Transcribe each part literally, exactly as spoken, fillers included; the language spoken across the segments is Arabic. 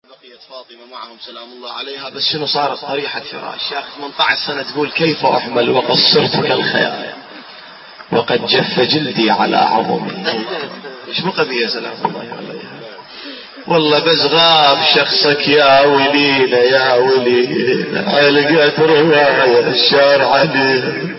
بقيت فاطمة معهم سلام الله عليها، بس شنو صارت طريحة فراش يا أخي ثمانية عشر سنة تقول كيف أحمل وقد صرت كالخيال وقد جف جلدي على عظمي. ايش بقى بي يا سلام الله عليها؟ والله بس غاب شخصك يا ولينا يا ولينا، علقت رواية الشارع علينا.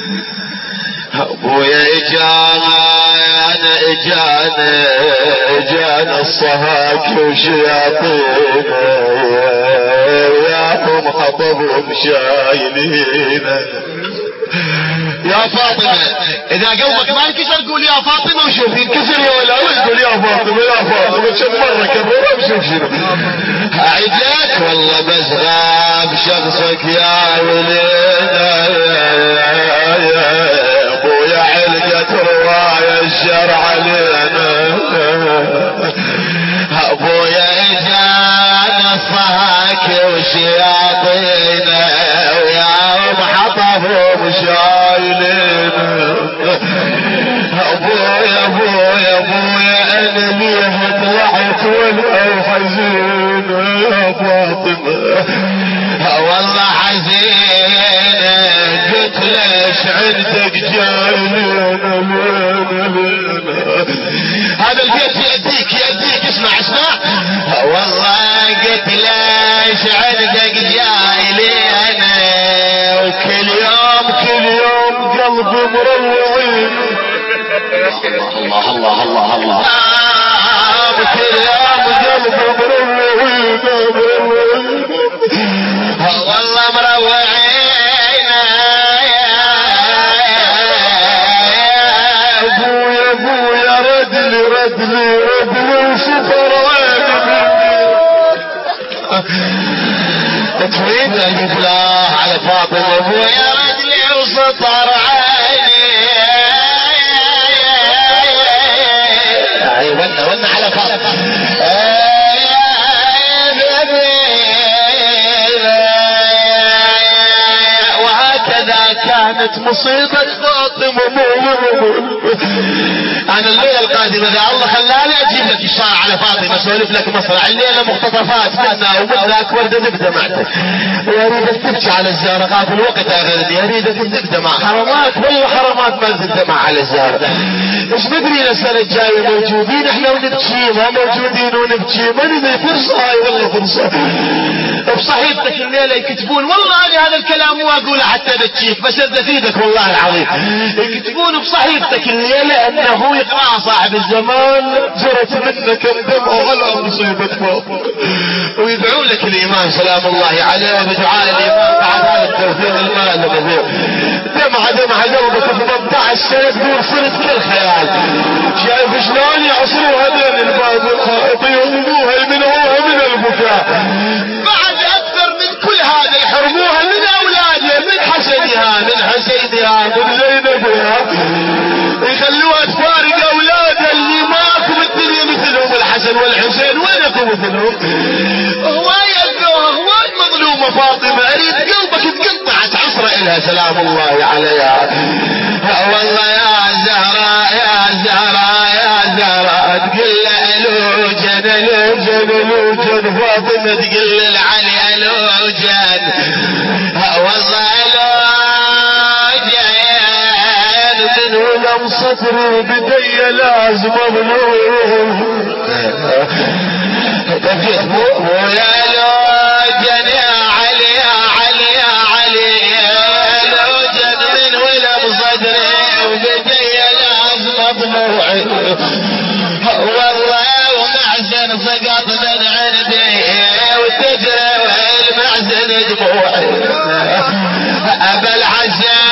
ابويا اجانا انا اجانا اجانا الصهاك وشياطينا وياهم حطبهم شايلينا. يا فاطمة اذا قلبك ما انكسر قول يا فاطمة وشوف ينكسر يا ولا قول يا فاطمة يا فاطمة كم مرة كررها وشوف شنو اعيدك. والله بس غاب شخصك يا ولينا ابويا علقت رواية الشرع علينا. ابويا اجانا الصهاك وشياطينا وياهم حطفهم شايلينا. ابويا ابويا ابويا انا ليه طلعت وانا حزين يا فاطمة والله حزين. قلت ليش عندك جايلينا لينا لينا. هذا البيت يأديك يأديك اسمع اسمع. والله قلت ليش عندك جايلينا وكل يوم كل يوم قلبي مروعين. الله الله الله الله الله كل يوم قلبي مروعين والله مروعين. ابويا ابويا ردلي ردلي ردلي وسفر عيني. تريد اجيب له على فاطمة ابويا ردلي وسطر عيني. اي ولنا ولنا على فاطمة. وهكذا كانت مصيبة فاطمة. انا الليلة القادمة اذا الله خلاني اجيب لك الشارع على فاطمة اسولف لك مصرع الليلة مقتطفات منا ومنك وردة زبدة معك. واريدك تبكي على الزهرة قاف الوقت اغلبي اريدك تبدأ مع حرمات والله حرمات ما زلت مع على الزهرة. مش مدري السنة الجاية موجودين احنا ونبكي ما موجودين ونبكي ما ندري فرصة هاي والله فرصة. بصحيفتك الليلة يكتبون والله انا هذا الكلام مو اقوله حتى بتشيك بس ارد افيدك والله العظيم. يكتبون بصحيفتك الليلة انه يقرأ صاحب الزمان جرت منك الدمع على مصيبة فاطمة ويدعو لك الامام سلام الله عليه بدعاء الامام بعد هذا التوفيق المال المذوق. دمعة دمعة قلبك ثمانية عشر سنة تقول صرت كالخيال. شايف شلون يعصروا هذين الباب الخائط يهموها يمنعوها من البكاء. بعد اكثر من كل هذا يحرموها من اولادها من حسنها من حسينها من زينبها يخلوها تفارق اولادها اللي ماكو بالدنيا مثلهم الحسن والحسين وينكم مثلهم. هواي اذوها هواي مظلومة فاطمة اريد قلبك تقطعت عصرة الها سلام الله عليها. والله يا زهراء يا زهراء يا زهراء تقول الوجن الوجن الوجن فاطمة تقول العلي الوجن والله الوجن من ولم صدري بدي لازم ابلوه. تفيت مو يا الوجن يا علي يا علي يا علي الوجن من ولم صدري وبدي لازم ابلوه. والله ومعزن سقط من عندي وتجري والمعزن دموعي. ابا الحسين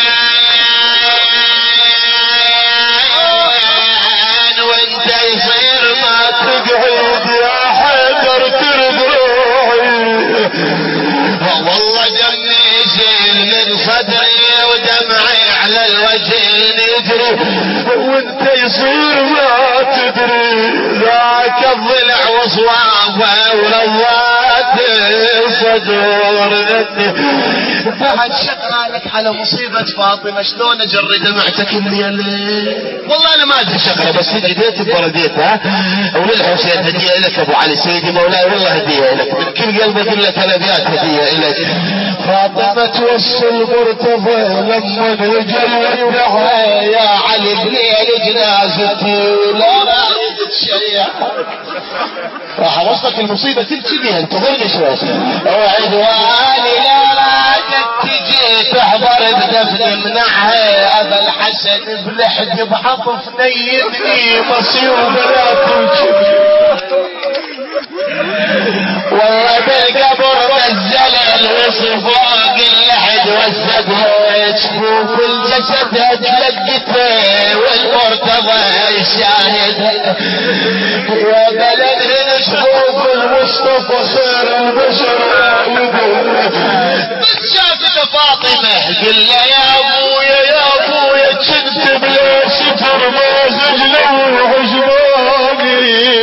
وانت يصير ما تقعد يا حيدر ترد روحي. والله دمي يشيل من صدري ودمعي على الوجه يجري وانت يصير ما تدري تدري ذاك الضلع وصوافه ولوات الصدور. بعد شغالك على مصيبة فاطمة شلون اجري دمعتك الليل؟ والله انا ما ادري شغله بس جديت برديتها وللحسين هديه لك ابو علي سيدي مولاي والله هديه لك من كل قلب اقول لك الابيات هديه لك. فاطمة توصل مرتضى لما نجل يا علي بليل جنازتي لا رايد تشيع راح اوصلك المصيبه تبكي بيها انتظرني شوي. وعدواني لا رايد تجي تحضر بدفن منعها ابا الحسن بلحد بعطف نيدني مصير لا تبكي. والله بالقبر نزل الوصف فوق اللحد والزبهة جفوف الجسد تلقته والمرتضى يشاهد وبلده جفوف المصطفى خير البشر بس شافت فاطمة قل يا ابويا يا ابويا كنت بلا ستر ما خجلوا عجباني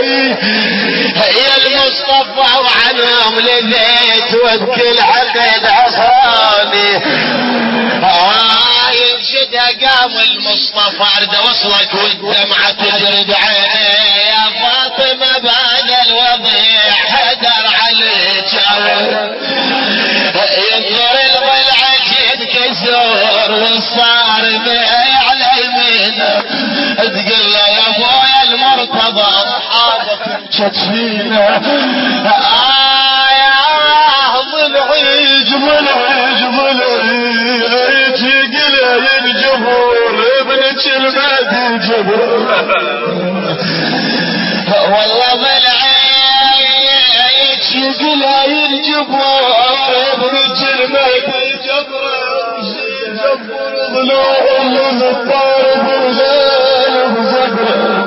يا المصطفى وعنهم لذيت وبكل عقد عصاني. آه ينشد قام المصطفى ارد وصلك والدمعة تجرد عيني يا فاطمة بعد الوضيع حدر عليك ينظر الضلع تنكسر والصار على يمينه تقول له يا ابويا المرتضى اصحابك مشتفينا. آه يا ضلعي ضلعي ضلعي تقل الجبور ابنك المهدي جبور والله ضلعي تقل الجبور ابنك المهدي جبور جبور ضلوع اللي الطارب وزال وزبر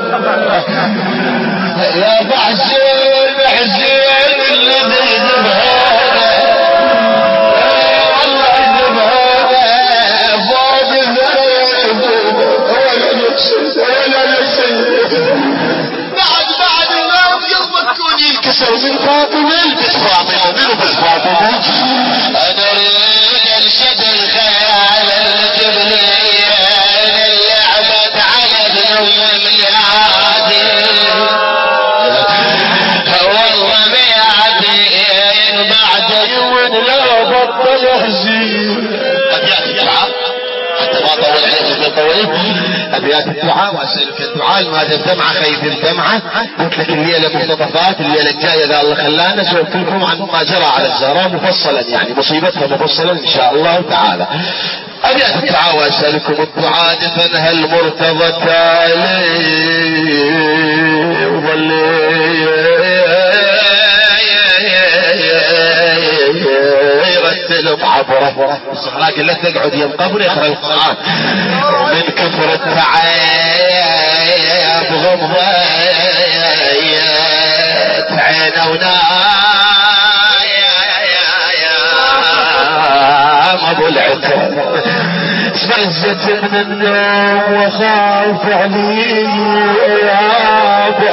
يا بحسين حسين الذي ذبحانه والله ذبحانه فوق الذنب ولا نفسي ولا نفسي بعد بعد ما قلبك كون ينكسر من فاطمة البس فاطمة منو بس فاطمة انا اريد انشد الخيال الجبلية اللي عبد على ابن ام ميلادي والله ميادين بعد يوم لو بطل يحزين. ابيات الدعاء حتى ما طول عليك طويل ابيات الدعاء واسالك الدعاء ما الدمعه خيب الدمعه قلت لك الليله مقتطفات الليله الجايه اذا الله خلانا سوف لكم عن ما جرى على الزهراء مفصلا يعني مصيبتها مفصلا ان شاء الله تعالى. ابيات الدعاء واسالكم الدعاء دفنها المرتضى التالي وظلي يرتل بعبره الصحراء قلت تقعد يم قبر يقرا القران من كثر التعب غمضه عينه ونايم ابو العتاب فزت من النوم وخاف علي يا ابو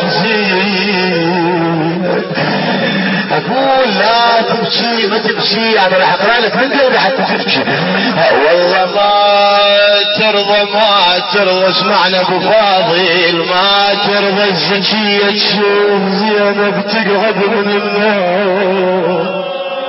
حسين اقول لا تبكي ما تبكي انا راح اقرا لك من قبل حتى تبكي والله ما ترضى ما ترضى اسمعنا ابو فاضل ما ترضى الزكيه تشوف زينب تقعد من النوم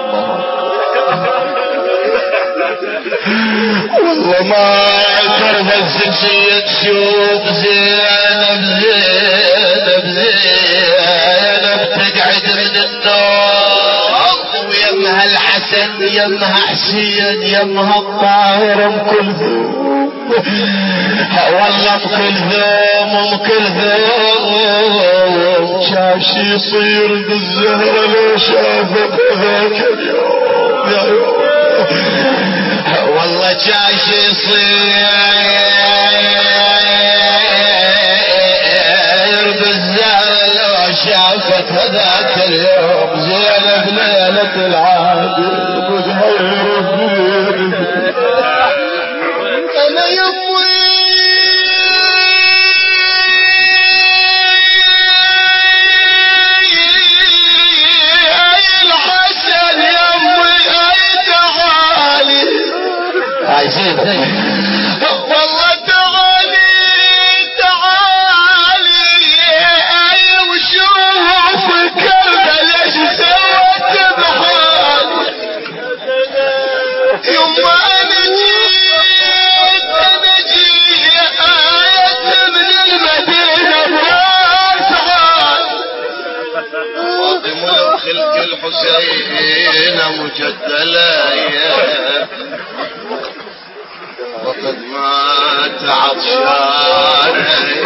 والله ما ترضى الزكيه تشوف زينب زينب زينب تقعد من النوم ويمها الحسن يمها حسين يمها الطاهر ام كلثوم والله ام كلثوم ام كلثوم شاف شي يصير بالزهره لو شافك ذاك اليوم يا يوم والله جاش يصير بالزهره لو شافك هذاك اليوم زينب ليلة العاد انا يمي الحسين مجدلا وقد مات عطشانا